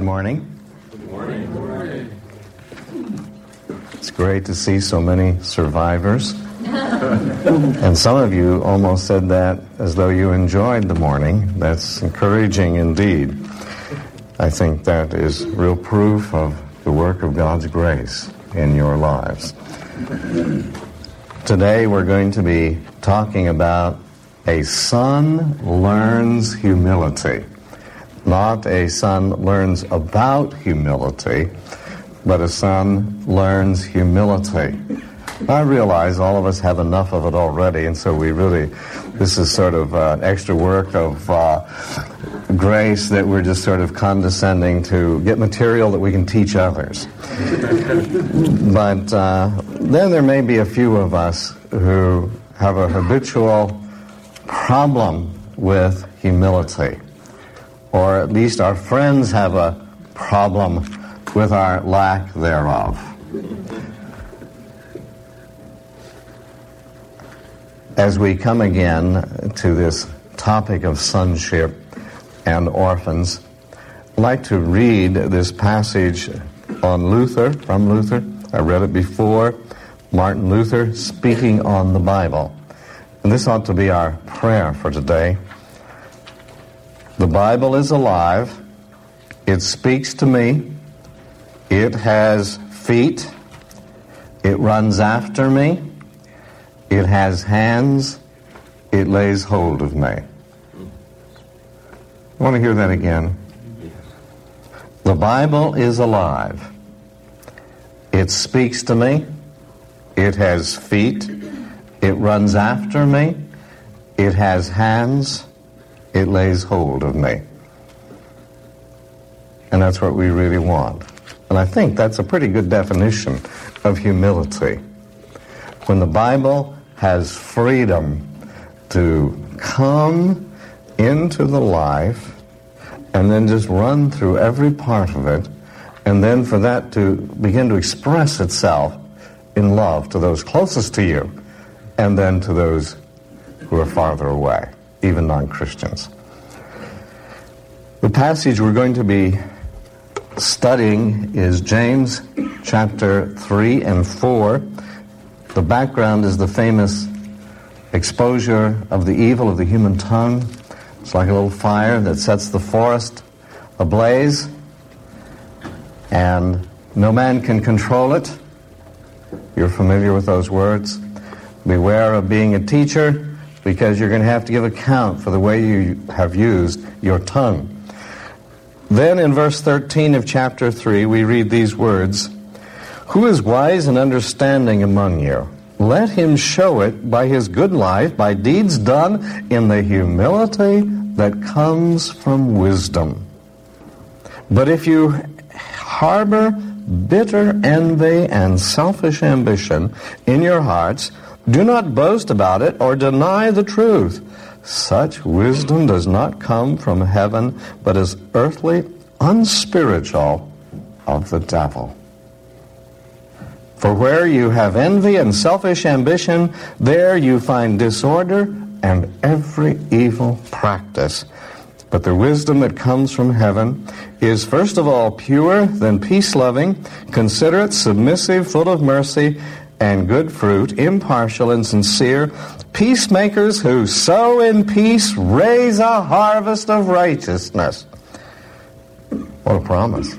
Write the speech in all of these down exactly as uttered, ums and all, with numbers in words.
morning. Good morning. Good morning. It's great to see so many survivors. And some of you almost said that as though you enjoyed the morning. That's encouraging indeed. I think that is real proof of the work of God's grace in your lives. Today we're going to be talking about a son learns humility. Not a son learns about humility, but a son learns humility. I realize all of us have enough of it already, and so we really, this is sort of uh, extra work of uh, grace that we're just sort of condescending to get material that we can teach others. But uh, then there may be a few of us who have a habitual problem with humility, or at least our friends have a problem with our lack thereof. As we come again to this topic of sonship and orphans, I'd like to read this passage on Luther, from Luther. I read it before. Martin Luther speaking on the Bible. And this ought to be our prayer for today. The Bible is alive. It speaks to me. It has feet. It runs after me. It has hands. It lays hold of me. I want to hear that again. The Bible is alive. It speaks to me. It has feet. It runs after me. It has hands. It lays hold of me. And that's what we really want. And I think that's a pretty good definition of humility. When the Bible has freedom to come into the life and then just run through every part of it, and then for that to begin to express itself in love to those closest to you, and then to those who are farther away, even non-Christians. The passage we're going to be studying is James chapter three and four. The background is the famous exposure of the evil of the human tongue. It's like a little fire that sets the forest ablaze, and no man can control it. You're familiar with those words. Beware of being a teacher, because you're going to have to give account for the way you have used your tongue. Then in verse thirteen of chapter three, we read these words, "Who is wise and understanding among you? Let him show it by his good life, by deeds done in the humility that comes from wisdom. But if you harbor bitter envy and selfish ambition in your hearts, do not boast about it or deny the truth. Such wisdom does not come from heaven, but is earthly, unspiritual, of the devil. For where you have envy and selfish ambition, there you find disorder and every evil practice. But the wisdom that comes from heaven is first of all pure, then peace-loving, considerate, submissive, full of mercy and good fruit, impartial and sincere, peacemakers who sow in peace raise a harvest of righteousness." What a promise.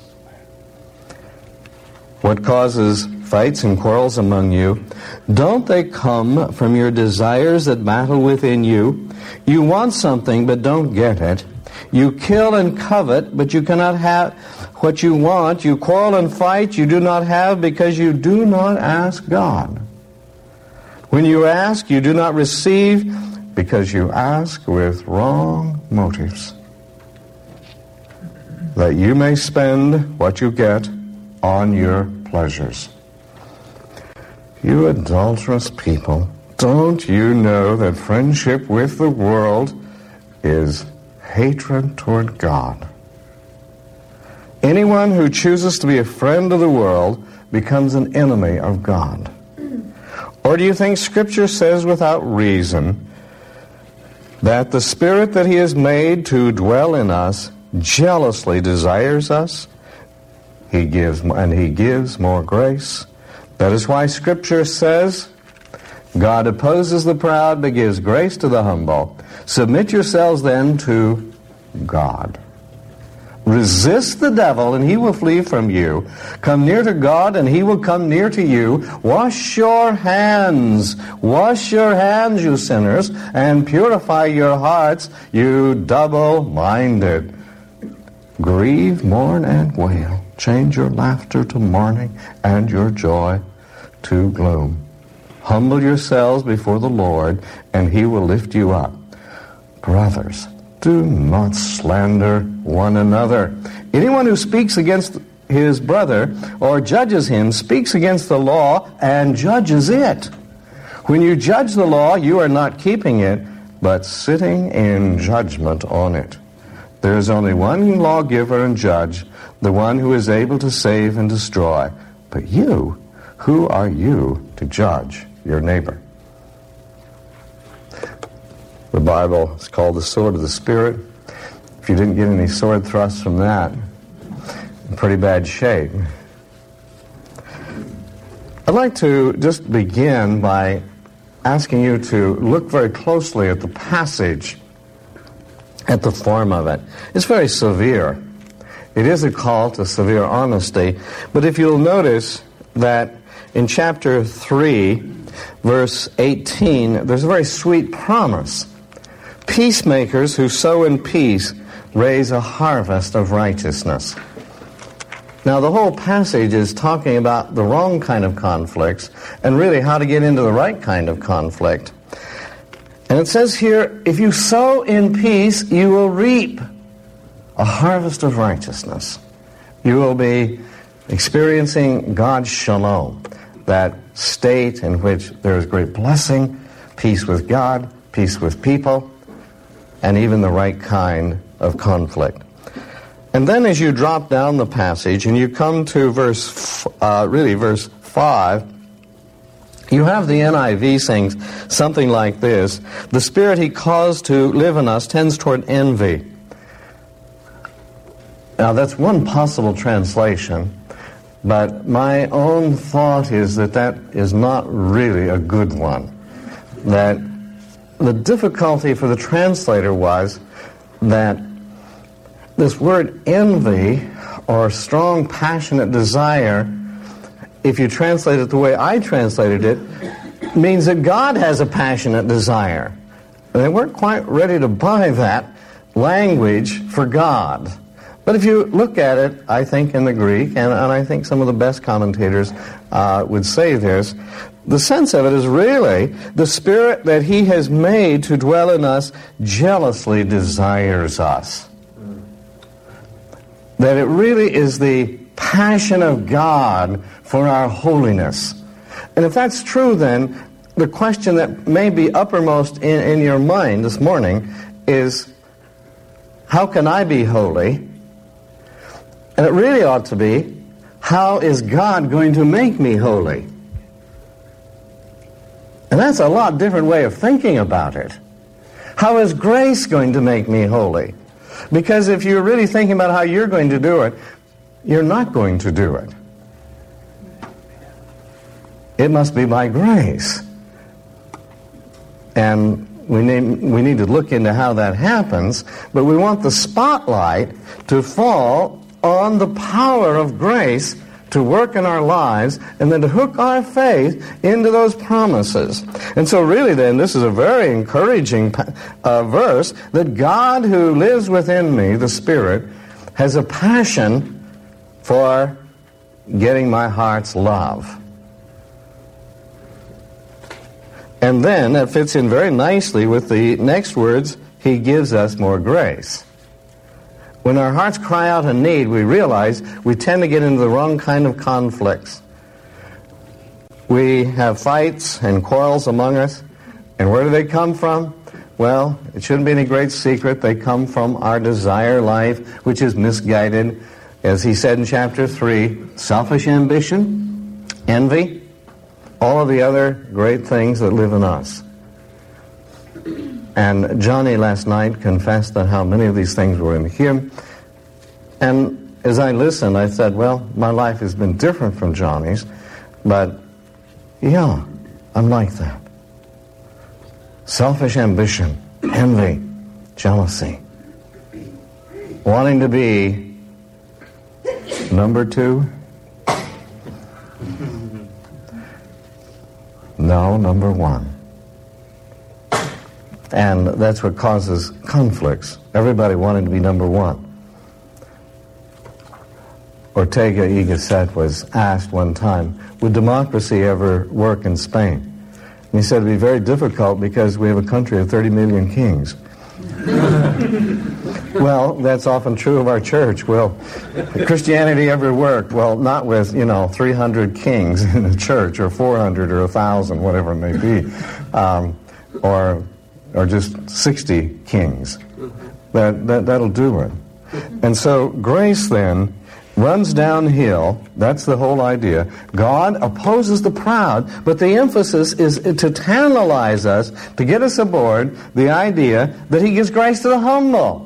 What causes fights and quarrels among you? Don't they come from your desires that battle within you? You want something but don't get it. You kill and covet, but you cannot have what you want. You quarrel and fight, you do not have because you do not ask God. When you ask, you do not receive because you ask with wrong motives, that you may spend what you get on your pleasures. You adulterous people, don't you know that friendship with the world is hatred toward God? Anyone who chooses to be a friend of the world becomes an enemy of God. Or do you think Scripture says without reason that the Spirit that He has made to dwell in us jealously desires us. He gives, and He gives more grace. That is why Scripture says, God opposes the proud, but gives grace to the humble. Submit yourselves then to God. Resist the devil, and he will flee from you. Come near to God, and he will come near to you. Wash your hands. Wash your hands, you sinners, and purify your hearts, you double-minded. Grieve, mourn, and wail. Change your laughter to mourning, and your joy to gloom. Humble yourselves before the Lord, and he will lift you up. Brothers, do not slander one another. Anyone who speaks against his brother or judges him speaks against the law and judges it. When you judge the law, you are not keeping it, but sitting in judgment on it. There is only one lawgiver and judge, the one who is able to save and destroy. But you, who are you to judge your neighbor? The Bible is called the sword of the Spirit. If you didn't get any sword thrusts from that, in pretty bad shape. I'd like to just begin by asking you to look very closely at the passage, at the form of it. It's very severe. It is a call to severe honesty. But if you'll notice that in chapter three, verse eighteen, there's a very sweet promise. Peacemakers who sow in peace raise a harvest of righteousness. Now, the whole passage is talking about the wrong kind of conflicts and really how to get into the right kind of conflict. And it says here, if you sow in peace, you will reap a harvest of righteousness. You will be experiencing God's shalom, that state in which there is great blessing, peace with God, peace with people, and even the right kind of conflict. And then as you drop down the passage and you come to verse, uh, really verse five, you have the N I V saying something like this: the spirit he caused to live in us tends toward envy. Now that's one possible translation, but my own thought is that that is not really a good one. That the difficulty for the translator was that this word envy, or strong passionate desire, if you translate it the way I translated it, means that God has a passionate desire. And they weren't quite ready to buy that language for God. But if you look at it, I think in the Greek, and, and I think some of the best commentators uh, would say this, the sense of it is really the spirit that he has made to dwell in us jealously desires us. That it really is the passion of God for our holiness. And if that's true, then the question that may be uppermost in, in your mind this morning is, how can I be holy? And it really ought to be, how is God going to make me holy? And that's a lot different way of thinking about it. How is grace going to make me holy? Because if you're really thinking about how you're going to do it, you're not going to do it. It must be by grace. And we need, we need to look into how that happens, but we want the spotlight to fall on the power of grace to work in our lives, and then to hook our faith into those promises. And so really then, this is a very encouraging uh, verse, that God who lives within me, the Spirit, has a passion for getting my heart's love. And then that fits in very nicely with the next words, he gives us more grace. When our hearts cry out in need, we realize we tend to get into the wrong kind of conflicts. We have fights and quarrels among us, and where do they come from? Well, it shouldn't be any great secret. They come from our desire life, which is misguided. As he said in chapter three, selfish ambition, envy, all of the other great things that live in us. And Johnny last night confessed that how many of these things were in him, And as I listened, I said, well, my life has been different from Johnny's, but yeah, I'm like that. Selfish ambition, envy, jealousy. Wanting to be number two? No, number one. And that's what causes conflicts. Everybody wanting to be number one. Ortega y Gasset was asked one time, would democracy ever work in Spain? And he said it would be very difficult because we have a country of thirty million kings. Well, that's often true of our church. Will Christianity ever work? Well, not with, you know, three hundred kings in a church, or four hundred, or one thousand, whatever it may be, um, or or just sixty kings. That, that, that'll do it. And so grace then runs downhill. That's the whole idea. God opposes the proud, but the emphasis is to tantalize us, to get us aboard the idea that he gives grace to the humble.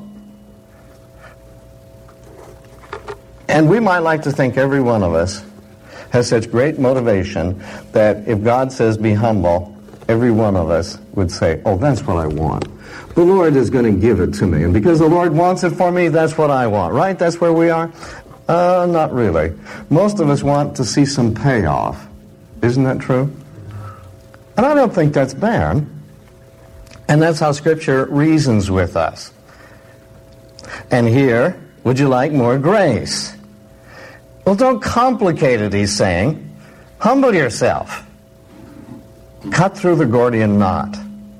And we might like to think every one of us has such great motivation that if God says be humble, every one of us would say, oh, that's what I want. The Lord is going to give it to me. And because the Lord wants it for me, that's what I want. Right? That's where we are? Uh, not really. Most of us want to see some payoff. Isn't that true? And I don't think that's bad. And that's how Scripture reasons with us. And here, would you like more grace? Well, don't complicate it, he's saying. Humble yourself. Cut through the Gordian knot.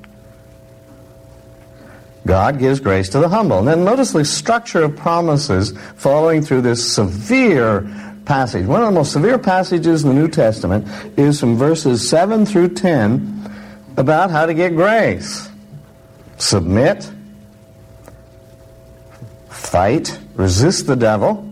God gives grace to the humble. And then notice the structure of promises following through this severe passage. One of the most severe passages in the New Testament is from verses seven through ten about how to get grace. Submit, fight, resist the devil,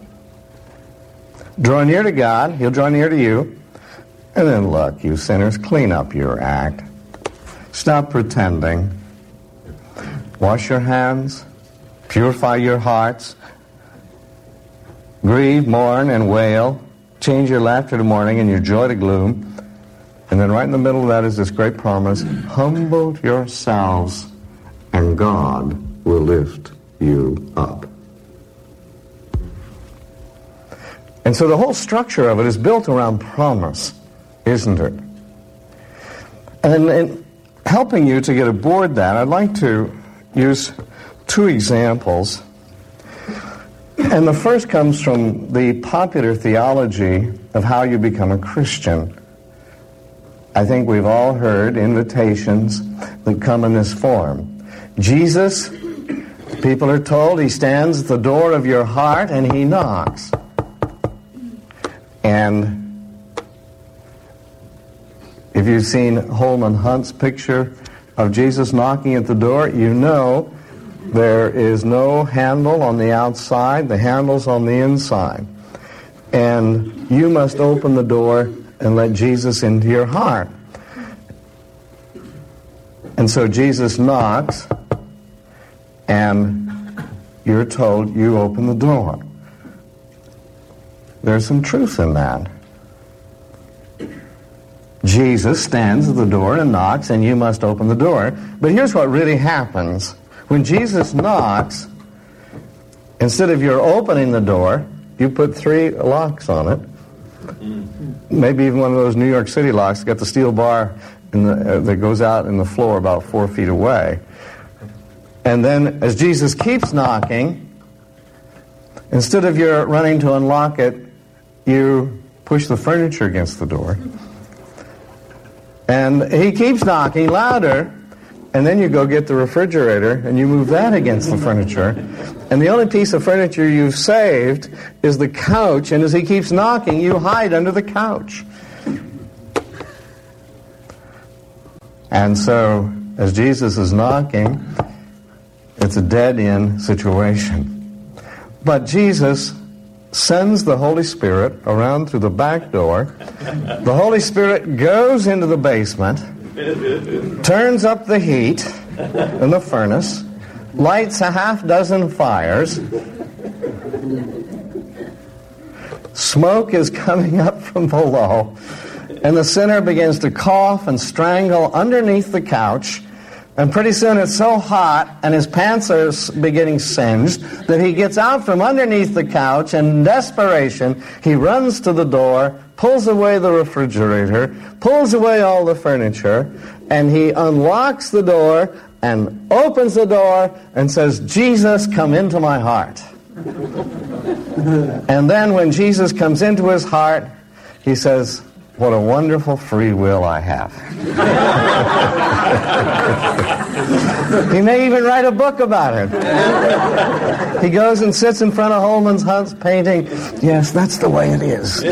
draw near to God, he'll draw near to you, and then look, you sinners, clean up your act. Stop pretending. Wash your hands, purify your hearts, grieve, mourn, and wail, change your laughter to mourning and your joy to gloom. And then right in the middle of that is this great promise, humble yourselves and God will lift you up. And so the whole structure of it is built around promise, isn't it? And in helping you to get aboard that, I'd like to use two examples. And the first comes from the popular theology of how you become a Christian. I think we've all heard invitations that come in this form. Jesus, people are told, he stands at the door of your heart and he knocks. And if you've seen Holman Hunt's picture of Jesus knocking at the door, you know there is no handle on the outside, the handle's on the inside. And you must open the door and let Jesus into your heart. And so Jesus knocks, and you're told you open the door. There's some truth in that. Jesus stands at the door and knocks, and you must open the door. But here's what really happens. When Jesus knocks, instead of your opening the door, you put three locks on it. Maybe even one of those New York City locks, got the steel bar in the, uh, that goes out in the floor about four feet away. And then as Jesus keeps knocking, instead of your running to unlock it, you push the furniture against the door. And he keeps knocking louder, and then you go get the refrigerator and you move that against the furniture. And the only piece of furniture you've saved is the couch, and as he keeps knocking, you hide under the couch. And so, as Jesus is knocking, it's a dead-end situation. But Jesus sends the Holy Spirit around through the back door. The Holy Spirit goes into the basement, turns up the heat in the furnace, lights a half dozen fires, Smoke is coming up from below, and the sinner begins to cough and strangle underneath the couch, and pretty soon it's so hot and his pants are beginning singed that he gets out from underneath the couch, and in desperation he runs to the door, pulls away the refrigerator, pulls away all the furniture, and he unlocks the door and opens the door and says, "Jesus, come into my heart." And then when Jesus comes into his heart, he says, "What a wonderful free will I have." He may even write a book about it. He goes and sits in front of Holman's Hunt's painting. Yes, that's the way it is.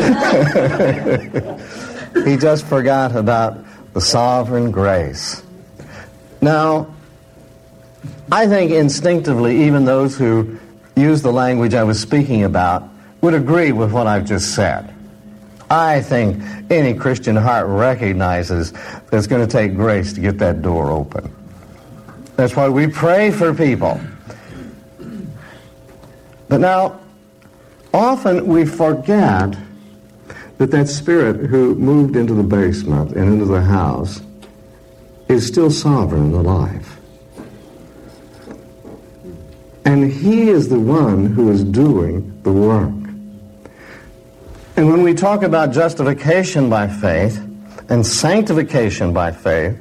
He just forgot about the sovereign grace. Now, I think instinctively even those who use the language I was speaking about would agree with what I've just said. I think any Christian heart recognizes that it's going to take grace to get that door open. That's why we pray for people. But now, often we forget that that spirit who moved into the basement and into the house is still sovereign in the life. And he is the one who is doing the work. And when we talk about justification by faith and sanctification by faith,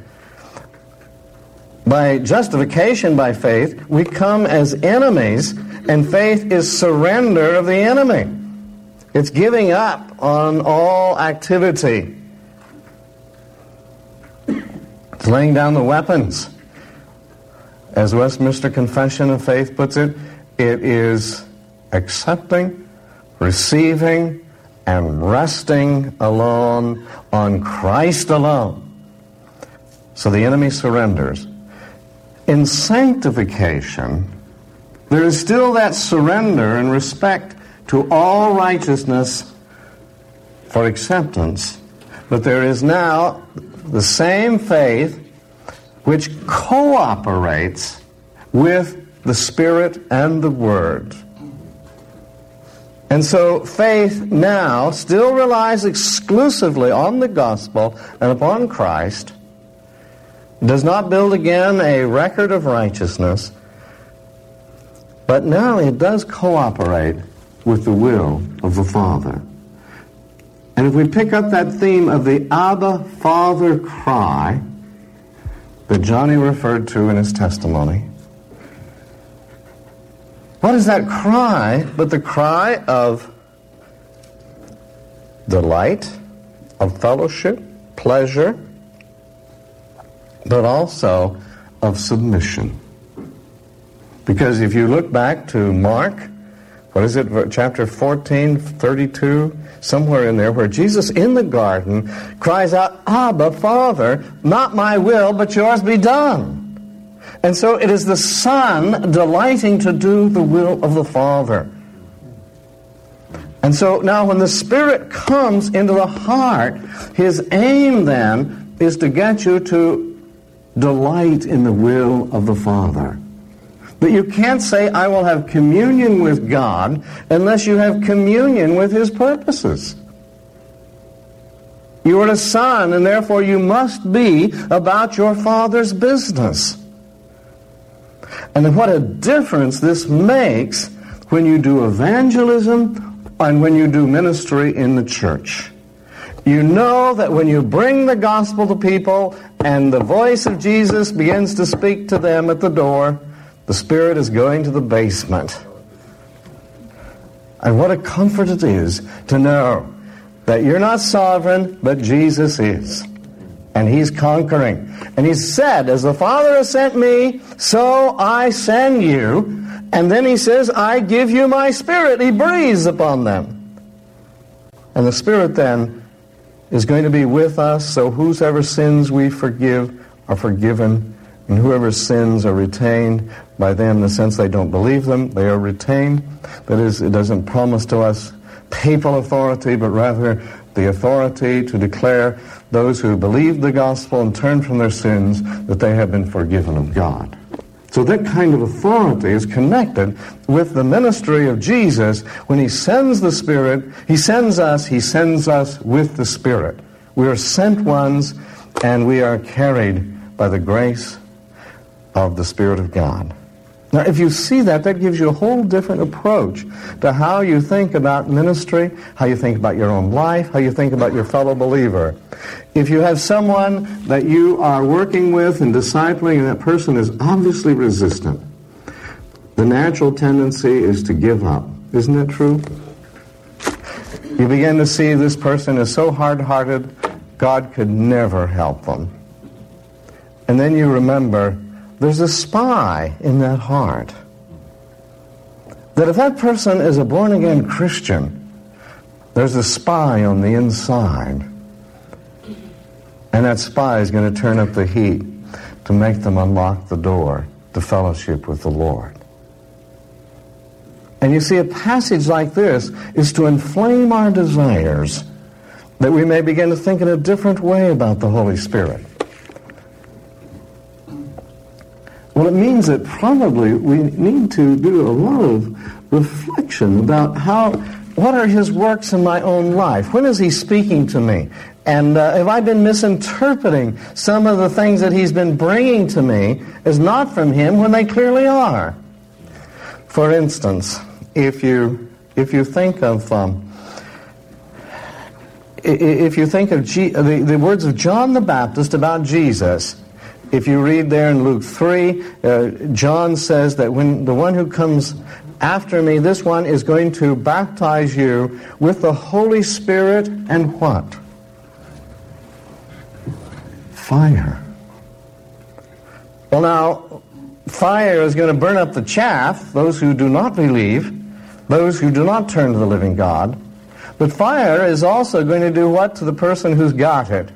by justification by faith, we come as enemies, and faith is surrender of the enemy. It's giving up on all activity. It's laying down the weapons. As Westminster Confession of Faith puts it, it is accepting, receiving, and resting alone on Christ alone. So the enemy surrenders. In sanctification, there is still that surrender and respect to all righteousness for acceptance, but there is now the same faith which cooperates with the Spirit and the Word. And so faith now still relies exclusively on the gospel and upon Christ, does not build again a record of righteousness, but now it does cooperate with the will of the Father. And if we pick up that theme of the Abba, Father cry that Johnny referred to in his testimony, what is that cry but the cry of delight, of fellowship, pleasure, but also of submission? Because if you look back to Mark, what is it, chapter fourteen, thirty-two, somewhere in there, where Jesus in the garden cries out, "Abba, Father, not my will, but yours be done." And so it is the Son delighting to do the will of the Father. And so now when the Spirit comes into the heart, his aim then is to get you to delight in the will of the Father. But you can't say, "I will have communion with God," unless you have communion with his purposes. You are a son, and therefore you must be about your Father's business. And what a difference this makes when you do evangelism and when you do ministry in the church. You know that when you bring the gospel to people and the voice of Jesus begins to speak to them at the door, the Spirit is going to the basement. And what a comfort it is to know that you're not sovereign, but Jesus is. And he's conquering. And he said, "As the Father has sent me, so I send you." And then he says, "I give you my Spirit." He breathes upon them. And the Spirit then is going to be with us, so whosoever sins we forgive are forgiven, and whoever sins are retained by them in the sense they don't believe them, they are retained. That is, it doesn't promise to us papal authority, but rather the authority to declare those who believe the gospel and turn from their sins that they have been forgiven of God. So that kind of authority is connected with the ministry of Jesus. When he sends the Spirit, he sends us, he sends us with the Spirit. We are sent ones, and we are carried by the grace of the Spirit of God. Now, if you see that, that gives you a whole different approach to how you think about ministry, how you think about your own life, how you think about your fellow believer. If you have someone that you are working with and discipling, and that person is obviously resistant, the natural tendency is to give up. Isn't that true? You begin to see this person is so hard-hearted, God could never help them. And then you remember, there's a spy in that heart. That if that person is a born-again Christian, there's a spy on the inside. And that spy is going to turn up the heat to make them unlock the door to fellowship with the Lord. And you see, a passage like this is to inflame our desires, that we may begin to think in a different way about the Holy Spirit. Well, it means that probably we need to do a lot of reflection about how, what are his works in my own life? When is he speaking to me? And uh, have I been misinterpreting some of the things that he's been bringing to me as not from him when they clearly are? For instance, if you if you think of um, if you think of G- the, the words of John the Baptist about Jesus. If you read there in Luke three, uh, John says that when the one who comes after me, this one is going to baptize you with the Holy Spirit and what? Fire. Well, now, fire is going to burn up the chaff, those who do not believe, those who do not turn to the living God. But fire is also going to do what to the person who's got it?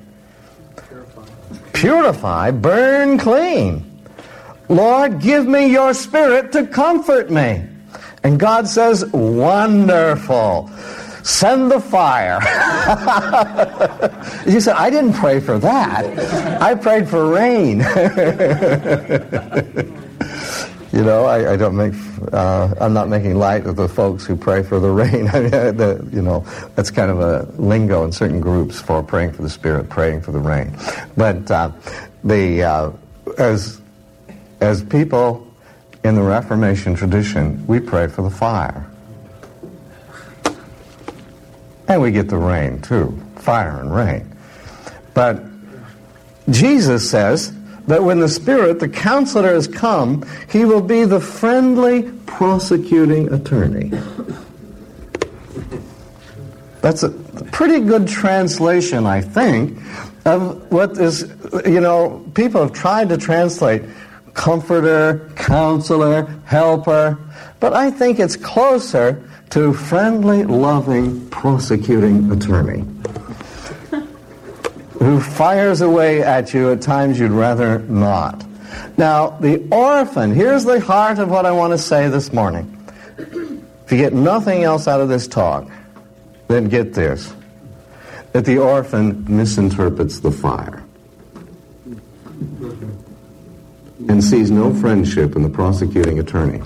Purify, burn clean. Lord, give me your Spirit to comfort me. And God says, wonderful. Send the fire. You said, I didn't pray for that. I prayed for rain. You know, I, I don't make, uh, I'm not making light of the folks who pray for the rain. I mean, the, you know, that's kind of a lingo in certain groups for praying for the Spirit, praying for the rain. But uh, the uh, as as people in the Reformation tradition, we pray for the fire. And we get the rain, too. Fire and rain. But Jesus says that when the Spirit, the Counselor, has come, he will be the friendly prosecuting attorney. That's a pretty good translation, I think, of what is, you know, people have tried to translate comforter, counselor, helper, but I think it's closer to friendly, loving, prosecuting attorney who fires away at you at times you'd rather not. Now, the orphan, here's the heart of what I want to say this morning. If you get nothing else out of this talk, then get this, that the orphan misinterprets the fire and sees no friendship in the prosecuting attorney.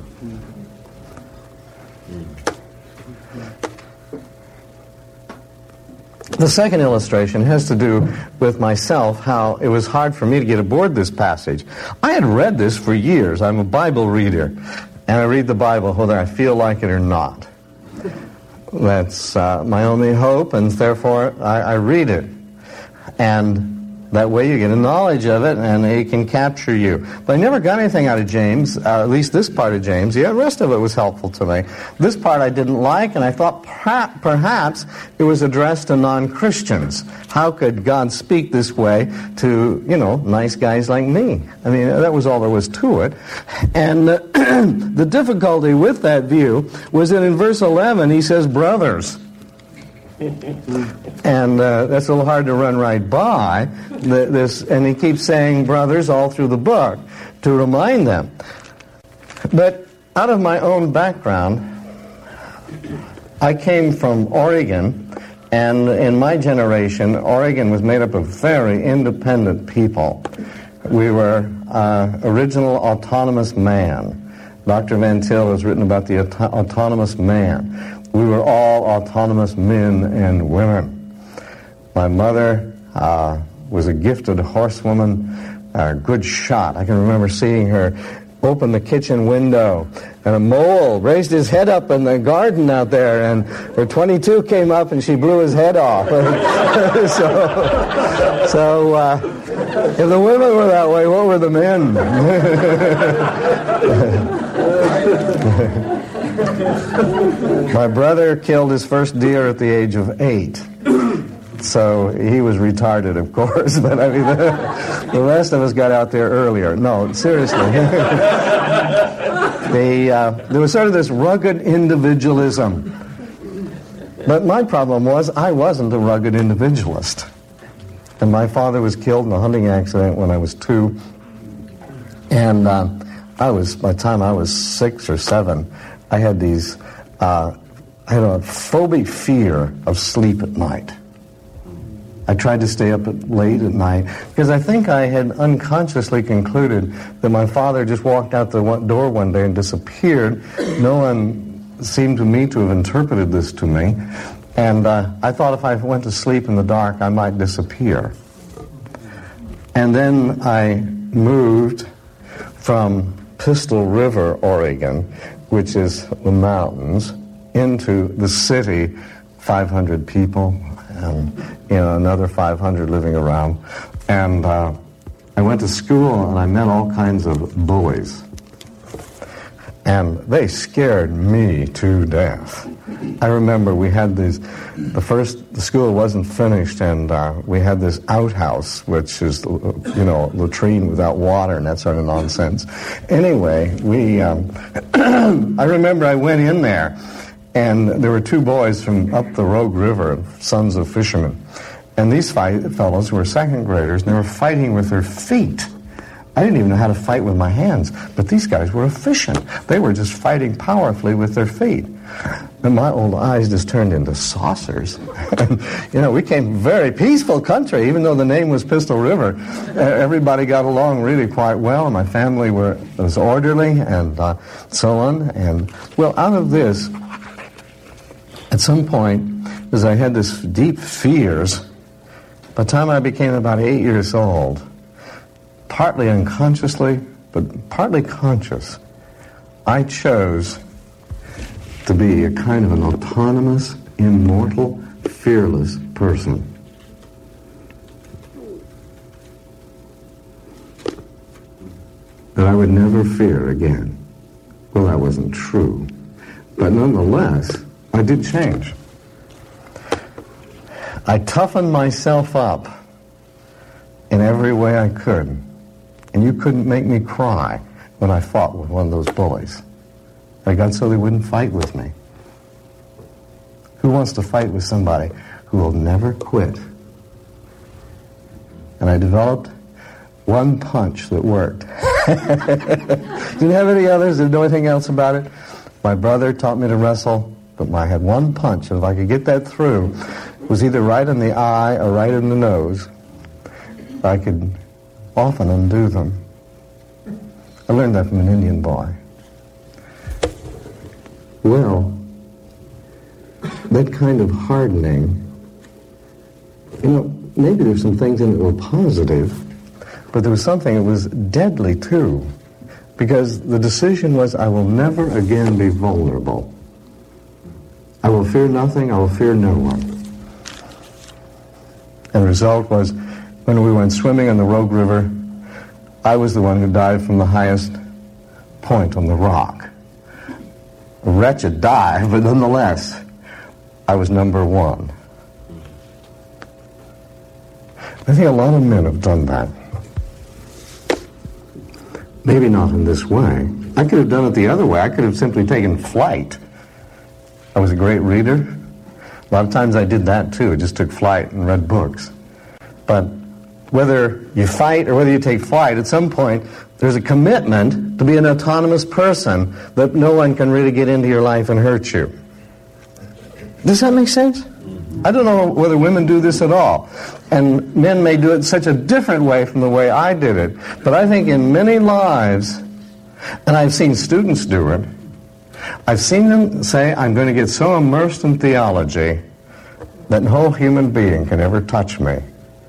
The second illustration has to do with myself, how it was hard for me to get aboard this passage. I had read this for years. I'm a Bible reader, and I read the Bible whether I feel like it or not. That's uh, my only hope, and therefore I, I read it. And that way you get a knowledge of it, and it can capture you. But I never got anything out of James, uh, at least this part of James. The rest of it was helpful to me. This part I didn't like, and I thought perhaps, perhaps it was addressed to non-Christians. How could God speak this way to, you know, nice guys like me? I mean, that was all there was to it. And uh, the difficulty with that view was that in verse eleven he says, brothers. And uh, that's a little hard to run right by this, and he keeps saying brothers all through the book to remind them. But out of my own background, I came from Oregon, and in my generation, Oregon was made up of very independent people We were uh, original autonomous man. Doctor Van Til has written about the auto- autonomous man. We were all autonomous men and women. My mother uh, was a gifted horsewoman, a good shot. I can remember seeing her open the kitchen window, and a mole raised his head up in the garden out there, and her twenty-two came up and she blew his head off. so, so uh, if the women were that way, what were the men? My brother killed his first deer at the age of eight. So he was retarded, of course, but I mean, the, the rest of us got out there earlier. No, seriously. the, uh, there was sort of this rugged individualism. But my problem was I wasn't a rugged individualist. And my father was killed in a hunting accident when I was two. And uh, I was, by the time I was six or seven, I had these, uh, I had a phobic fear of sleep at night. I tried to stay up at, late at night because I think I had unconsciously concluded that my father just walked out the one door one day and disappeared. No one seemed to me to have interpreted this to me. And uh, I thought if I went to sleep in the dark, I might disappear. And then I moved from Pistol River, Oregon, which is the mountains, into the city, five hundred people, and you know, another five hundred living around. And uh, I went to school and I met all kinds of bullies. And they scared me to death. I remember we had these, the first, the school wasn't finished, and uh, we had this outhouse, which is, you know, latrine without water and that sort of nonsense. Anyway, we, um, I remember I went in there, and there were two boys from up the Rogue River, sons of fishermen. And these fight, fellows who were second graders, and they were fighting with their feet. I didn't even know how to fight with my hands, but these guys were efficient. They were just fighting powerfully with their feet. And my old eyes just turned into saucers. And, you know, we came from a very peaceful country, even though the name was Pistol River. Everybody got along really quite well, and my family were, was orderly, and uh, so on. And, well, out of this, at some point, as I had this deep fears, by the time I became about eight years old, partly unconsciously, but partly conscious, I chose to be a kind of an autonomous, immortal, fearless person. That I would never fear again. Well, that wasn't true. But nonetheless, I did change. I toughened myself up in every way I could. And you couldn't make me cry when I fought with one of those bullies. I got so they wouldn't fight with me. Who wants to fight with somebody who will never quit? And I developed one punch that worked. Didn't have any others, didn't know anything else about it. My brother taught me to wrestle, but I had one punch, and if I could get that through, it was either right in the eye or right in the nose. I could often undo them. I learned that from an Indian boy. Well, that kind of hardening, you know, maybe there's some things in it that were positive, but there was something that was deadly too, because the decision was, I will never again be vulnerable. I will fear nothing, I will fear no one. And the result was, when we went swimming in the Rogue River, I was the one who dived from the highest point on the rock. A wretched dive, but nonetheless, I was number one. I think a lot of men have done that. Maybe not in this way. I could have done it the other way. I could have simply taken flight. I was a great reader. A lot of times I did that too. I just took flight and read books. But whether you fight or whether you take flight, at some point there's a commitment to be an autonomous person that no one can really get into your life and hurt you. Does that make sense? I don't know whether women do this at all. And men may do it such a different way from the way I did it. But I think in many lives, and I've seen students do it, I've seen them say, I'm going to get so immersed in theology that no human being can ever touch me.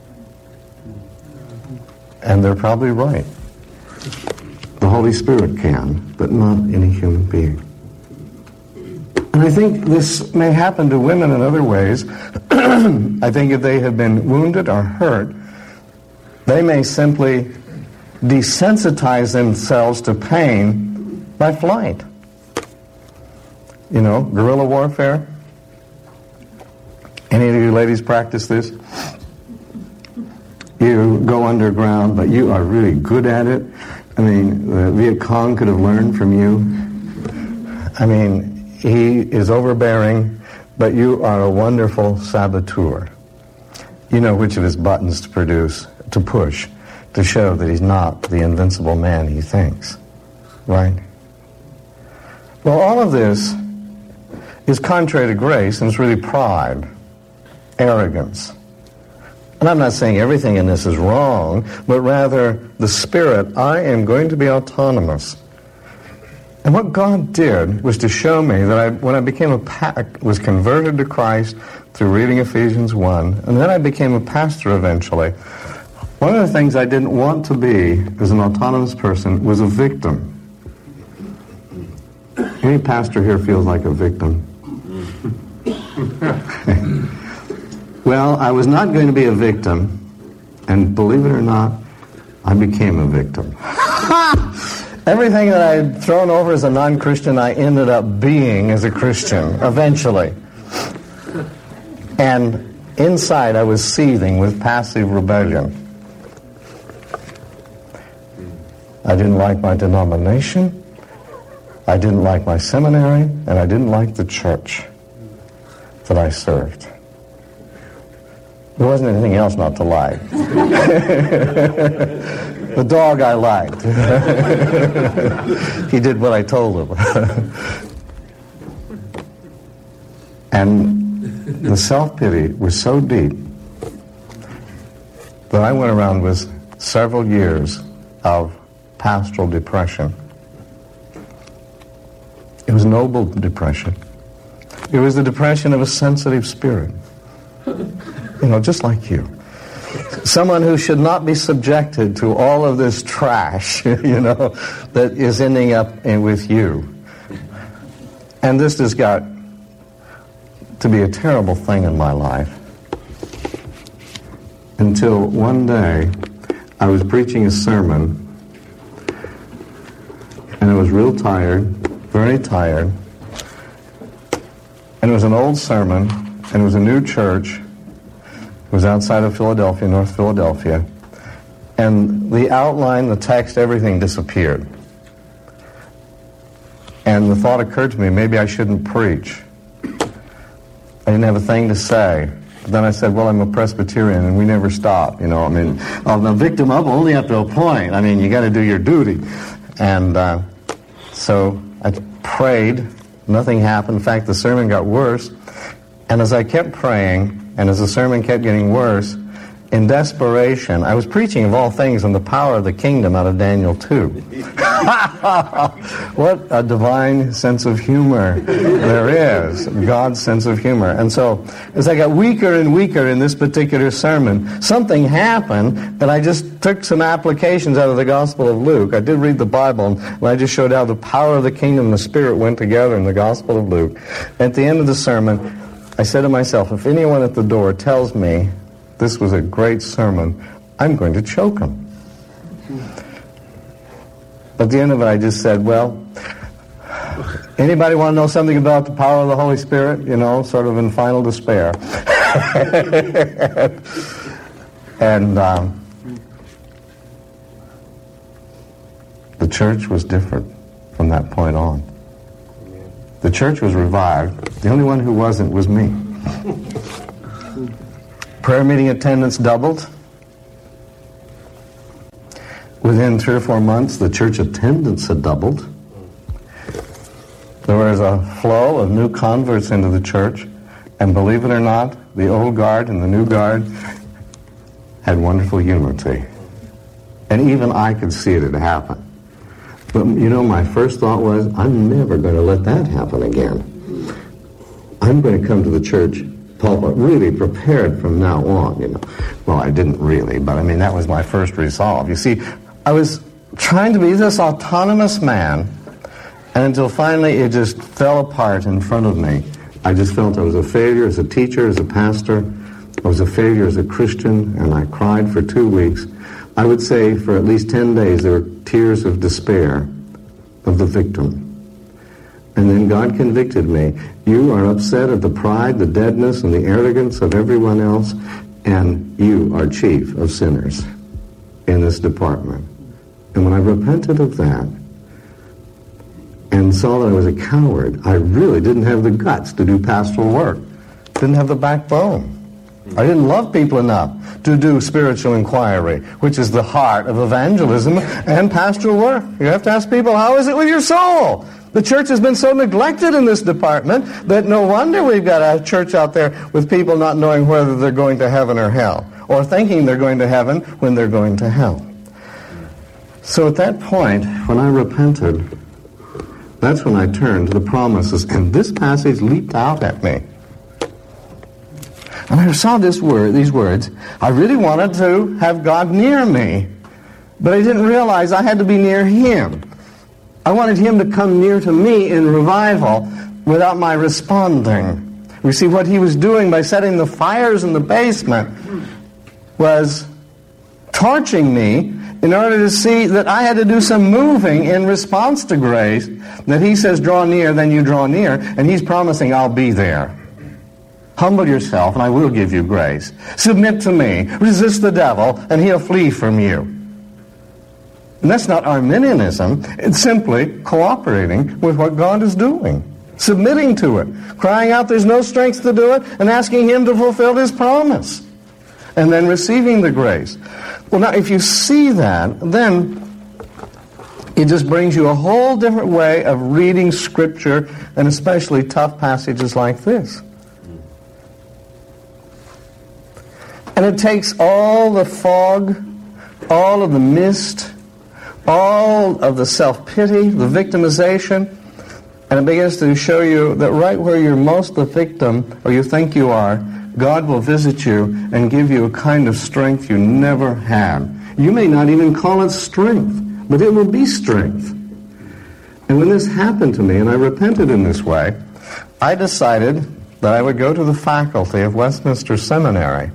And they're probably right. The Holy Spirit can, but not any human being. And I think this may happen to women in other ways. I think if they have been wounded or hurt, they may simply desensitize themselves to pain by flight. You know, guerrilla warfare. Any of you ladies practice this? You go underground, but you are really good at it. I mean, the Viet Cong could have learned from you. I mean, he is overbearing, but you are a wonderful saboteur. You know which of his buttons to produce, to push, to show that he's not the invincible man he thinks. Right? Well, all of this is contrary to grace, and it's really pride, arrogance. And I'm not saying everything in this is wrong, but rather the spirit, I am going to be autonomous. And what God did was to show me that I, when I became a pa- was converted to Christ through reading Ephesians one, and then I became a pastor eventually, one of the things I didn't want to be as an autonomous person was a victim. Any pastor here feels like a victim? Well, I was not going to be a victim, and believe it or not, I became a victim. Everything that I had thrown over as a non-Christian, I ended up being as a Christian, eventually. And inside, I was seething with passive rebellion. I didn't like my denomination, I didn't like my seminary, and I didn't like the church that I served. There wasn't anything else not to like. The dog I liked. He did what I told him. And the self-pity was so deep that I went around with several years of pastoral depression. It was noble depression. It was the depression of a sensitive spirit. You know, just like you. Someone who should not be subjected to all of this trash, you know, that is ending up in, with you. And this has got to be a terrible thing in my life. Until one day, I was preaching a sermon, and I was real tired, very tired. And it was an old sermon, and it was a new church. It was outside of Philadelphia, North Philadelphia. And the outline, the text, everything disappeared. And the thought occurred to me, maybe I shouldn't preach. I didn't have a thing to say. But then I said, well, I'm a Presbyterian, and we never stop. You know, I mean, I'm a victim of only up to a point. I mean, you got to do your duty. And uh, so I prayed. Nothing happened. In fact, the sermon got worse. And as I kept praying, and as the sermon kept getting worse, in desperation, I was preaching, of all things, on the power of the kingdom out of Daniel two. What a divine sense of humor there is, God's sense of humor. And so, as I got weaker and weaker in this particular sermon, something happened that I just took some applications out of the Gospel of Luke. I did read the Bible, and I just showed how the power of the kingdom and the Spirit went together in the Gospel of Luke. At the end of the sermon, I said to myself, if anyone at the door tells me this was a great sermon, I'm going to choke him. At the end of it, I just said, well, anybody want to know something about the power of the Holy Spirit? You know, sort of in final despair. And um, the church was different from that point on. The church was revived. The only one who wasn't was me. Prayer meeting attendance doubled. Within three or four months, the church attendance had doubled. There was a flow of new converts into the church, and believe it or not, the old guard and the new guard had wonderful unity. And even I could see it had happened. But, you know, my first thought was, I'm never going to let that happen again. I'm going to come to the church pulpit really prepared from now on, you know. Well, I didn't really, but I mean, that was my first resolve. You see, I was trying to be this autonomous man, and until finally it just fell apart in front of me. I just felt I was a failure as a teacher, as a pastor. I was a failure as a Christian, and I cried for two weeks. I would say for at least ten days there were tears of despair of the victim. And then God convicted me. You are upset at the pride, the deadness, and the arrogance of everyone else, and you are chief of sinners in this department. And when I repented of that and saw that I was a coward, I really didn't have the guts to do pastoral work. Didn't have the backbone. I didn't love people enough to do spiritual inquiry, which is the heart of evangelism and pastoral work. You have to ask people, how is it with your soul? The church has been so neglected in this department that no wonder we've got a church out there with people not knowing whether they're going to heaven or hell, or thinking they're going to heaven when they're going to hell. So at that point, when I repented, that's when I turned to the promises, and this passage leaped out at me. And I saw this word, these words. I really wanted to have God near me, but I didn't realize I had to be near Him. I wanted Him to come near to me in revival without my responding. We see what He was doing by setting the fires in the basement was torching me in order to see that I had to do some moving in response to grace, that He says, draw near, then you draw near, and He's promising, I'll be there. Humble yourself, and I will give you grace. Submit to me. Resist the devil, and he'll flee from you. And that's not Arminianism. It's simply cooperating with what God is doing. Submitting to it. Crying out there's no strength to do it, and asking Him to fulfill His promise. And then receiving the grace. Well, now, if you see that, then it just brings you a whole different way of reading Scripture, and especially tough passages like this. And it takes all the fog, all of the mist, all of the self-pity, the victimization, and it begins to show you that right where you're most the victim, or you think you are, God will visit you and give you a kind of strength you never had. You may not even call it strength, but it will be strength. And when this happened to me, and I repented in this way, I decided that I would go to the faculty of Westminster Seminary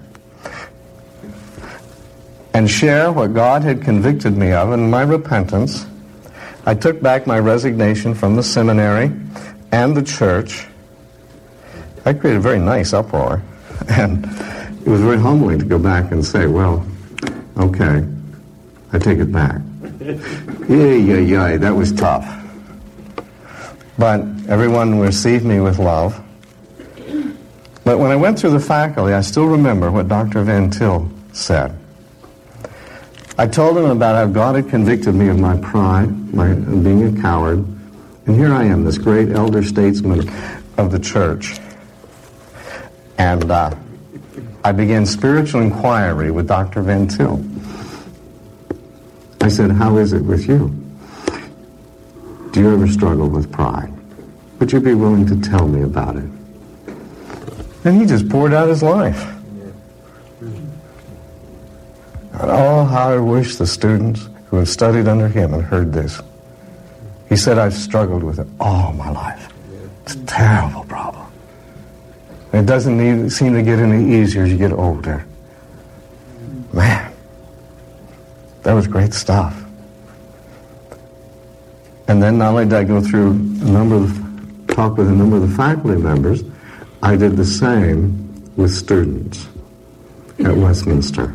and share what God had convicted me of in my repentance. I took back my resignation from the seminary and the church. I created a very nice uproar, and it was very humbling to go back and say, well, okay, I take it back. Yay, yay, yay, that was tough. But everyone received me with love. But when I went through the faculty, I still remember what Doctor Van Til said. I told him about how God had convicted me of my pride, my being a coward, and here I am, this great elder statesman of the church. And uh, I began spiritual inquiry with Doctor Van Til. I said, how is it with you? Do you ever struggle with pride? Would you be willing to tell me about it? And he just poured out his life. And oh, how I wish the students who have studied under him had heard this. He said, I've struggled with it all my life. It's a terrible problem. And it doesn't need, seem to get any easier as you get older. Man, that was great stuff. And then not only did I go through a number of, talk with a number of the faculty members, I did the same with students at Westminster.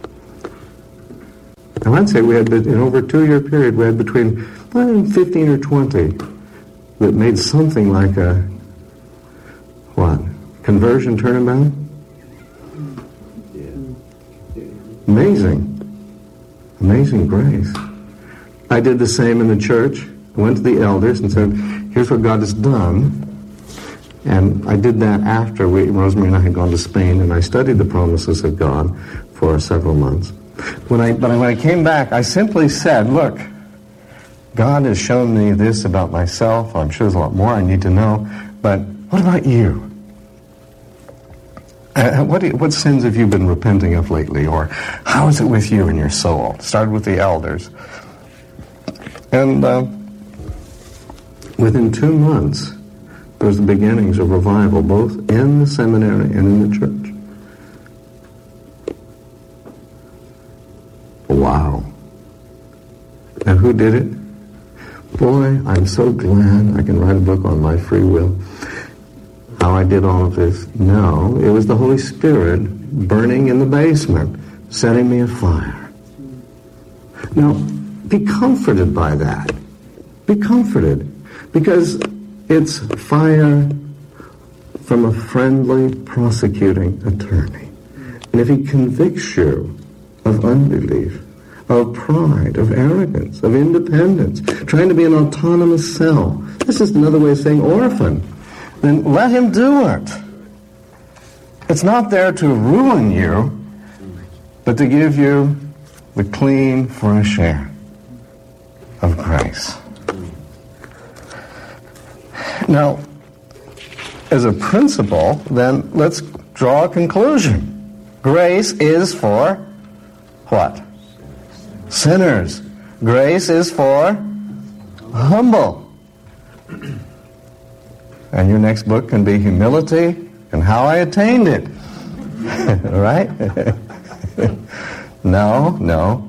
And I'd say we had, in over a two-year period, we had between fifteen or twenty that made something like a, what, conversion turnabout? Amazing. Amazing grace. I did the same in the church. I went to the elders and said, here's what God has done. And I did that after we, Rosemary and I had gone to Spain, and I studied the promises of God for several months. When I, but when I came back, I simply said, look, God has shown me this about myself. I'm sure there's a lot more I need to know. But what about you? Uh, what, what sins have you been repenting of lately? Or how is it with you in your soul? Started with the elders. And uh, within two months, there was the beginnings of revival, both in the seminary and in the church. Wow. And who did it? Boy, I'm so glad I can write a book on my free will. How I did all of this? No, it was the Holy Spirit burning in the basement, setting me afire. Now, be comforted by that. Be comforted. Because it's fire from a friendly prosecuting attorney. And if he convicts you of unbelief, of pride, of arrogance, of independence, trying to be an autonomous self, this is another way of saying orphan, then let him do it. It's not there to ruin you, but to give you the clean, fresh air of grace. Now, as a principle, then let's draw a conclusion. Grace is for what? Sinners. Grace is for humble. And your next book can be Humility and How I Attained It. Right? No, no.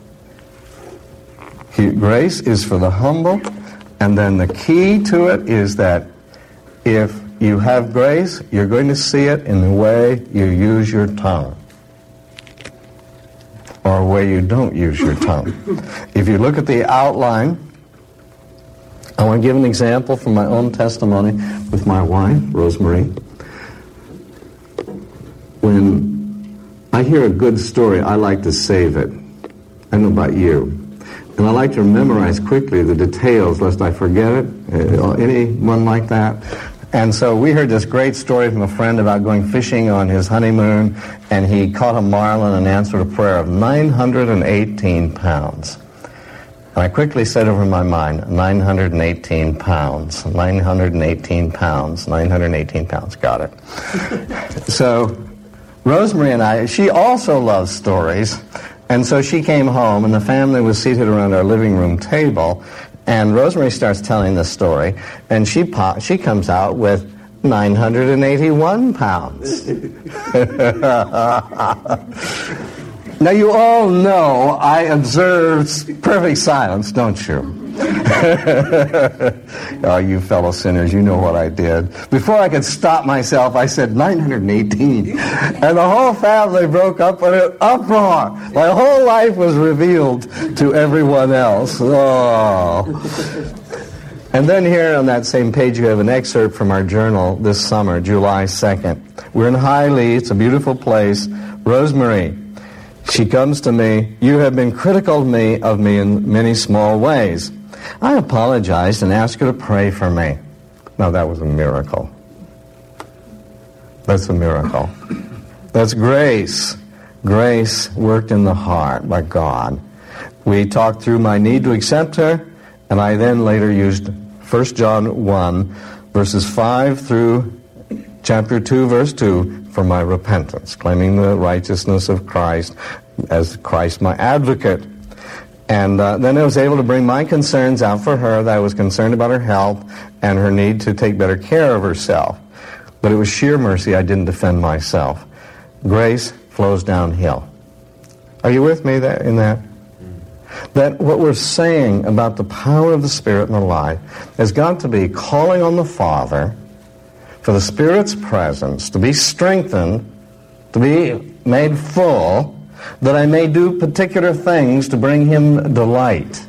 Grace is for the humble, and then the key to it is that if you have grace, you're going to see it in the way you use your tongue, or a way you don't use your tongue. If you look at the outline, I want to give an example from my own testimony with my wife, Rosemary. When I hear a good story, I like to save it. I don't know about you. And I like to memorize quickly the details lest I forget it. Uh, anyone like that? And so we heard this great story from a friend about going fishing on his honeymoon, and he caught a marlin and answered a prayer of nine hundred eighteen pounds. And I quickly said over in my mind, nine hundred eighteen pounds, nine hundred eighteen pounds, nine hundred eighteen pounds. Got it. So Rosemary and I, she also loves stories, and so she came home, and the family was seated around our living room table, and Rosemary starts telling the story, and she po- she comes out with nine hundred eighty-one pounds. Now, you all know I observed perfect silence, don't you? Oh, you fellow sinners, you know what I did. Before I could stop myself, I said nine hundred eighteen. And the whole family broke up in an uproar. My whole life was revealed to everyone else. Oh. And then here on that same page, you have an excerpt from our journal this summer, July second. We're in Highley. It's a beautiful place. Rosemary, she comes to me. You have been critical of me, of me in many small ways. I apologized and asked you to pray for me. Now, that was a miracle. That's a miracle. That's grace. Grace worked in the heart by God. We talked through my need to accept her, and I then later used First John one, verses five through chapter two, verse two, for my repentance, claiming the righteousness of Christ as Christ my advocate. And uh, then I was able to bring my concerns out for her, that I was concerned about her health and her need to take better care of herself. But it was sheer mercy I didn't defend myself. Grace flows downhill. Are you with me there in that? That what we're saying about the power of the Spirit in the life has got to be calling on the Father for the Spirit's presence, to be strengthened, to be made full, that I may do particular things to bring Him delight.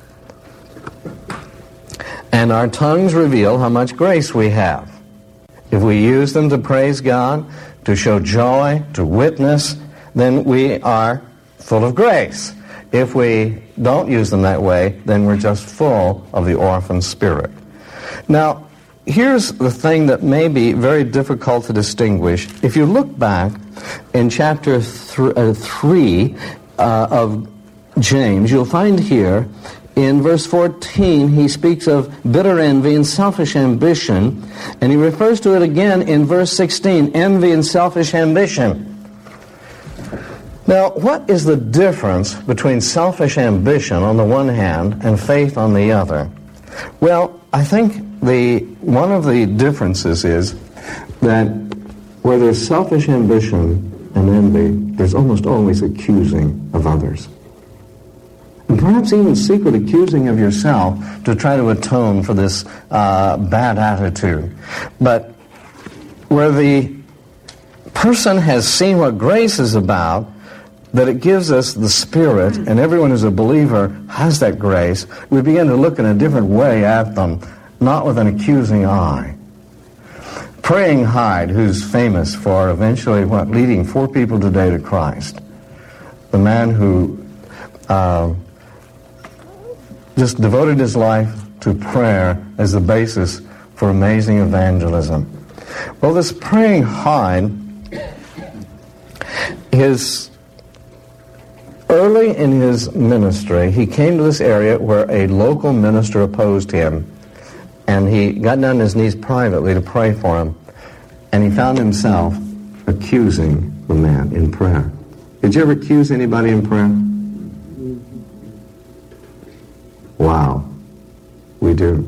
And our tongues reveal how much grace we have. If we use them to praise God, to show joy, to witness, then we are full of grace. If we don't use them that way, then we're just full of the orphan spirit. Now, here's the thing that may be very difficult to distinguish. If you look back in chapter th- uh, three uh, of James, you'll find here in verse fourteen, he speaks of bitter envy and selfish ambition, and he refers to it again in verse sixteen, envy and selfish ambition. Now, what is the difference between selfish ambition on the one hand and faith on the other? Well, I think the one of the differences is that where there's selfish ambition and envy, there's almost always accusing of others. And perhaps even secret accusing of yourself to try to atone for this uh, bad attitude. But where the person has seen what grace is about, that it gives us the Spirit, and everyone who's a believer has that grace, we begin to look in a different way at them, not with an accusing eye. Praying Hyde, who's famous for eventually, what, leading four people today to Christ. The man who uh, just devoted his life to prayer as the basis for amazing evangelism. Well, this Praying Hyde, his early in his ministry, he came to this area where a local minister opposed him, and he got down on his knees privately to pray for him, and he found himself accusing the man in prayer. Did you ever accuse anybody in prayer? Wow, we do.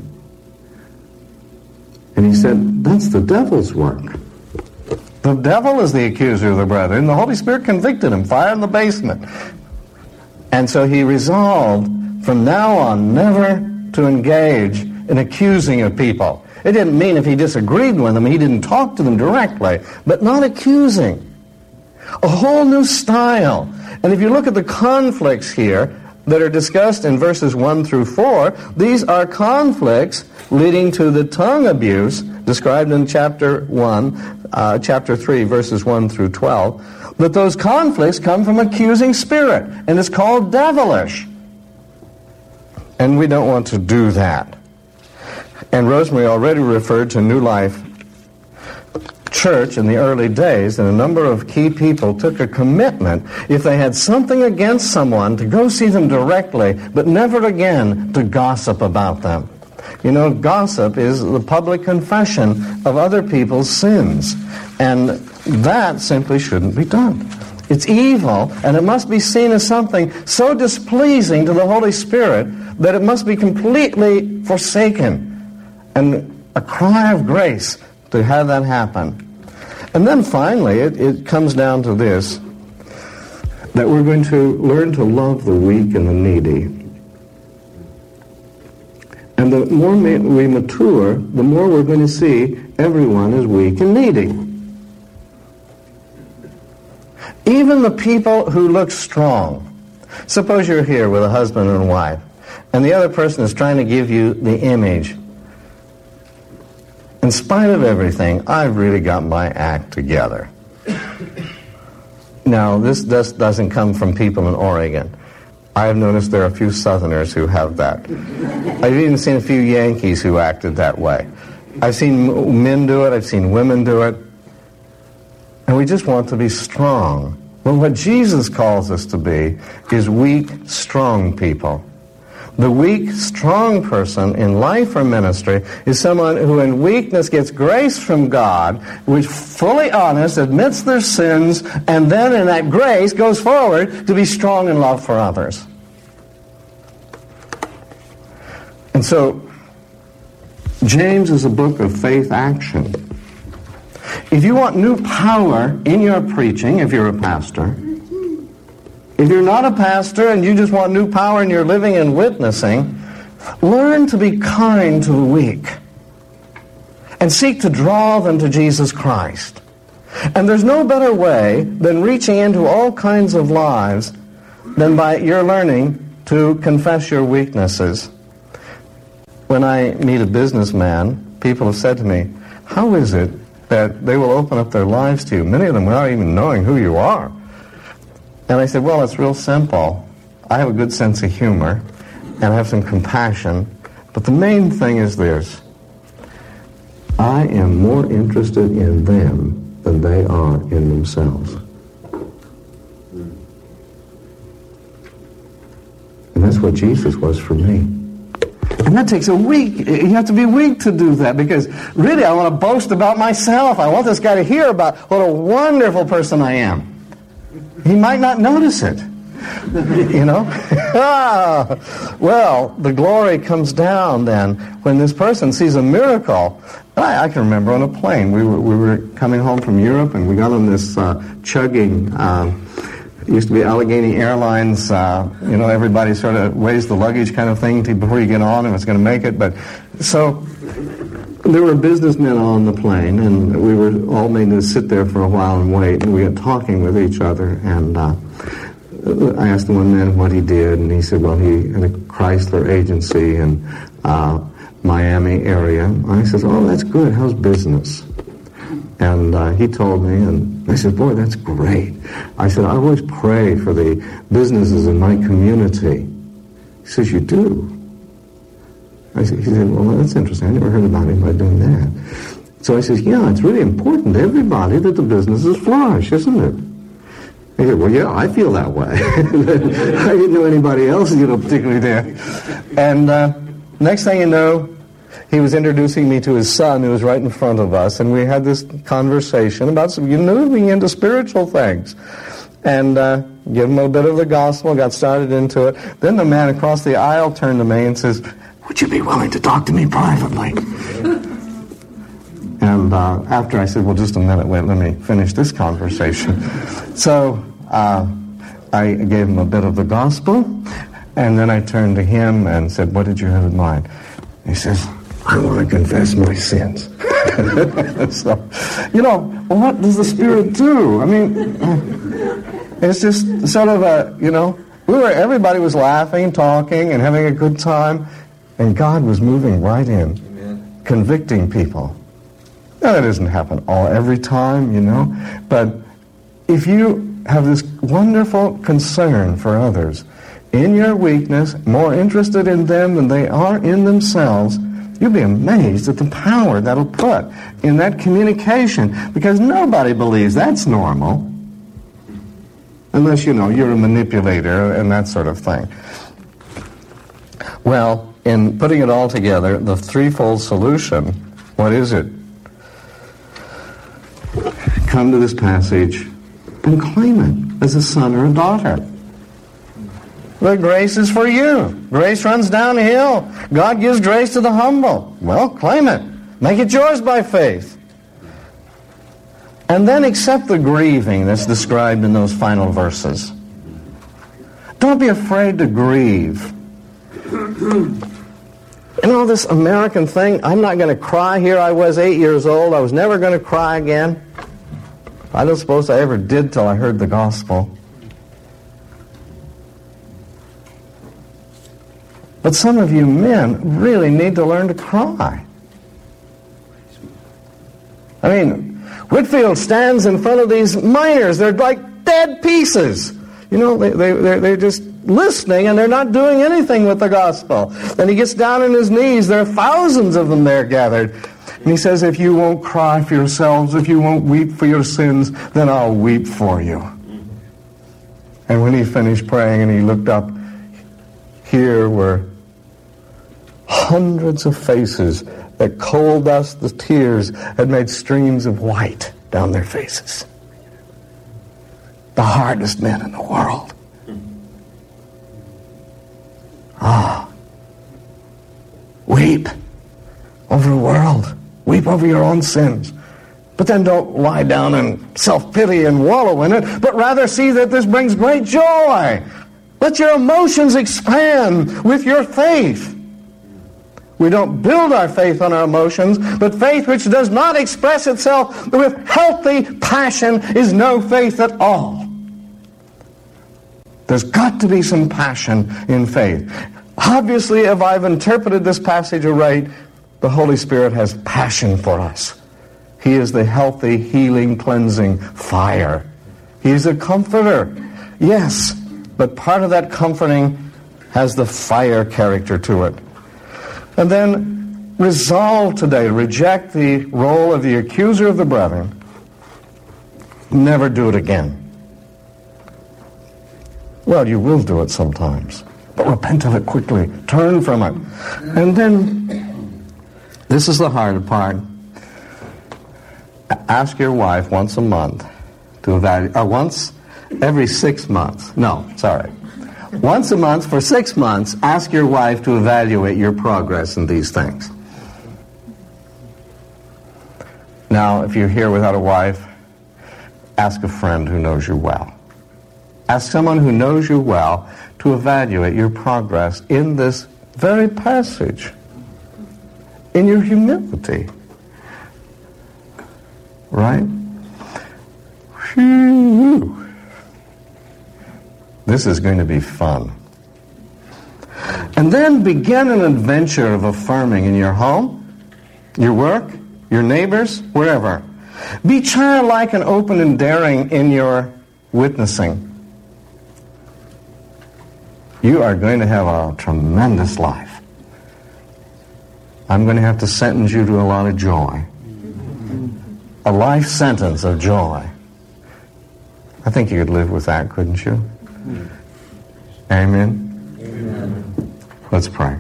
And he said, that's the devil's work. The devil is the accuser of the brethren. The Holy Spirit convicted him, fire in the basement. And so he resolved from now on never to engage in accusing of people. It didn't mean if he disagreed with them, he didn't talk to them directly, but not accusing. A whole new style. And if you look at the conflicts here that are discussed in verses one through four, these are conflicts leading to the tongue abuse described in chapter one, uh, chapter three, verses one through twelve. But those conflicts come from accusing spirit, and it's called devilish. And we don't want to do that. And Rosemary already referred to New Life Church in the early days, and a number of key people took a commitment, if they had something against someone, to go see them directly, but never again to gossip about them. You know, gossip is the public confession of other people's sins, and that simply shouldn't be done. It's evil, and it must be seen as something so displeasing to the Holy Spirit that it must be completely forsaken, and a cry of grace to have that happen. And then finally, it, it comes down to this, that we're going to learn to love the weak and the needy. And the more we mature, the more we're going to see everyone is weak and needy. Even the people who look strong. Suppose you're here with a husband and wife, and the other person is trying to give you the image. In spite of everything, I've really got my act together. Now, this just doesn't come from people in Oregon. I've noticed there are a few Southerners who have that. I've even seen a few Yankees who acted that way. I've seen men do it, I've seen women do it. And we just want to be strong. But what Jesus calls us to be is weak, strong people. The weak, strong person in life or ministry is someone who in weakness gets grace from God, which fully honest, admits their sins, and then in that grace goes forward to be strong in love for others. And so, James is a book of faith action. If you want new power in your preaching, if you're a pastor, if you're not a pastor and you just want new power in your living and witnessing, learn to be kind to the weak and seek to draw them to Jesus Christ. And there's no better way than reaching into all kinds of lives than by your learning to confess your weaknesses. When I meet a businessman, people have said to me, how is it that they will open up their lives to you, many of them without even knowing who you are? And I said, well, it's real simple. I have a good sense of humor, and I have some compassion, but the main thing is this. I am more interested in them than they are in themselves. And that's what Jesus was for me. And that takes a week. You have to be weak to do that, because really I want to boast about myself. I want this guy to hear about what a wonderful person I am. He might not notice it. You know? ah, well, the glory comes down then when this person sees a miracle. I, I can remember on a plane, we were, we were coming home from Europe, and we got on this uh, chugging, uh, it used to be Allegheny Airlines, uh, you know, everybody sort of weighs the luggage kind of thing to, before you get on if it's going to make it. But so there were businessmen on the plane, and we were all made to sit there for a while and wait, and we got talking with each other, and uh, I asked the one man what he did, and he said, well, he had a Chrysler agency in uh, Miami area. And I said, oh, that's good. How's business? And uh, he told me, and I said, boy, that's great. I said, I always pray for the businesses in my community. He says, you do? I said, he said, well, that's interesting. I never heard about anybody doing that. So I said, yeah, it's really important to everybody that the businesses flourish, isn't it? He said, well, yeah, I feel that way. I didn't know anybody else, you know, particularly there. And uh, next thing you know, he was introducing me to his son, who was right in front of us, and we had this conversation about some, you know, moving into spiritual things. And uh, give him a bit of the gospel, got started into it. Then the man across the aisle turned to me and says, would you be willing to talk to me privately? And uh, after I said, well, just a minute, wait, let me finish this conversation. So uh, I gave him a bit of the gospel, and then I turned to him and said, what did you have in mind? He says, I want to confess my sins. So, you know, well, what does the Spirit do? I mean, it's just sort of a, you know, we were, everybody was laughing, talking, and having a good time, and God was moving right in, Amen. Convicting people. Now, that doesn't happen all every time, you know, but if you have this wonderful concern for others, in your weakness, more interested in them than they are in themselves, you'll be amazed at the power that'll put in that communication, because nobody believes that's normal, unless, you know, you're a manipulator and that sort of thing. Well, in putting it all together, the threefold solution, what is it? Come to this passage and claim it as a son or a daughter. The grace is for you. Grace runs downhill. God gives grace to the humble. Well, claim it. Make it yours by faith. And then accept the grieving that's described in those final verses. Don't be afraid to grieve. You know, this American thing, I'm not going to cry. Here I was eight years old. I was never going to cry again. I don't suppose I ever did till I heard the gospel. But some of you men really need to learn to cry. I mean, Whitefield stands in front of these miners. They're like dead pieces. You know, they, they, they're, they're just listening, and they're not doing anything with the gospel. Then he gets down on his knees. There are thousands of them there gathered. And he says, if you won't cry for yourselves, if you won't weep for your sins, then I'll weep for you. And when he finished praying and he looked up, here were hundreds of faces that coal dust, the tears, had made streams of white down their faces. The hardest men in the world. Ah. Weep over the world. Weep over your own sins. But then don't lie down in self-pity and wallow in it, but rather see that this brings great joy. Let your emotions expand with your faith. We don't build our faith on our emotions, but faith which does not express itself with healthy passion is no faith at all. There's got to be some passion in faith. Obviously, if I've interpreted this passage aright, the Holy Spirit has passion for us. He is the healthy, healing, cleansing fire. He's a comforter. Yes, but part of that comforting has the fire character to it. And then resolve today to reject the role of the accuser of the brethren. Never do it again. Well, you will do it sometimes, but repent of it quickly. Turn from it. And then, this is the hard part. Ask your wife once a month to evaluate, or once every six months. No, sorry. Once a month for six months, ask your wife to evaluate your progress in these things. Now, if you're here without a wife, ask a friend who knows you well. Ask someone who knows you well to evaluate your progress in this very passage, in your humility. Right? Whew. This is going to be fun. And then begin an adventure of affirming in your home, your work, your neighbors, wherever. Be childlike and open and daring in your witnessing. You are going to have a tremendous life. I'm going to have to sentence you to a lot of joy. A life sentence of joy. I think you could live with that, couldn't you? Amen? Amen. Let's pray.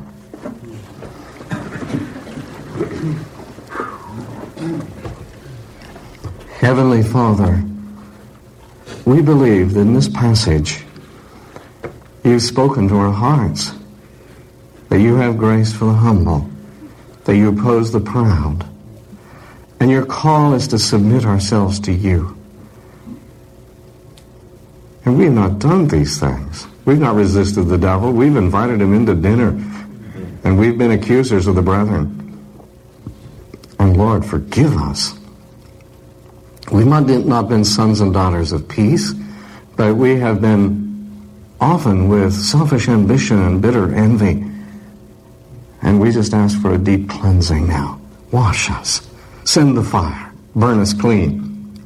Heavenly Father, we believe that in this passage you've spoken to our hearts, that you have grace for the humble, that you oppose the proud, and your call is to submit ourselves to you. And we have not done these things. We've not resisted the devil. We've invited him into dinner, and we've been accusers of the brethren. And Lord, forgive us. We've not been, not been sons and daughters of peace, but we have been often with selfish ambition and bitter envy. And we just ask for a deep cleansing now. Wash us. Send the fire. Burn us clean.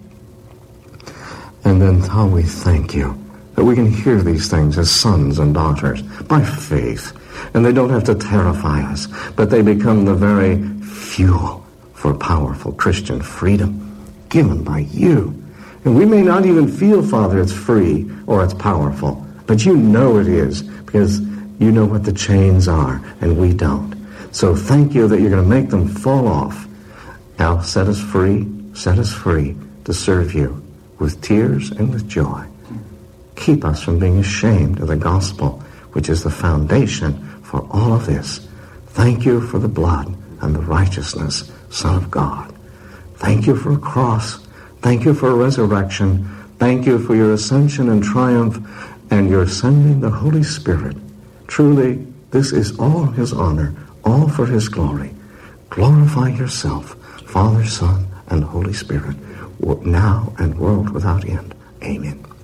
And then how we thank you that we can hear these things as sons and daughters by faith. And they don't have to terrify us, but they become the very fuel for powerful Christian freedom given by you. And we may not even feel, Father, it's free or it's powerful, but you know it is because you know what the chains are and we don't. So thank you that you're going to make them fall off. Now set us free, set us free to serve you with tears and with joy. Keep us from being ashamed of the gospel, which is the foundation for all of this. Thank you for the blood and the righteousness, Son of God. Thank you for a cross. Thank you for a resurrection. Thank you for your ascension and triumph and your sending the Holy Spirit. Truly, this is all his honor, all for his glory. Glorify yourself, Father, Son, and Holy Spirit, now and world without end. Amen.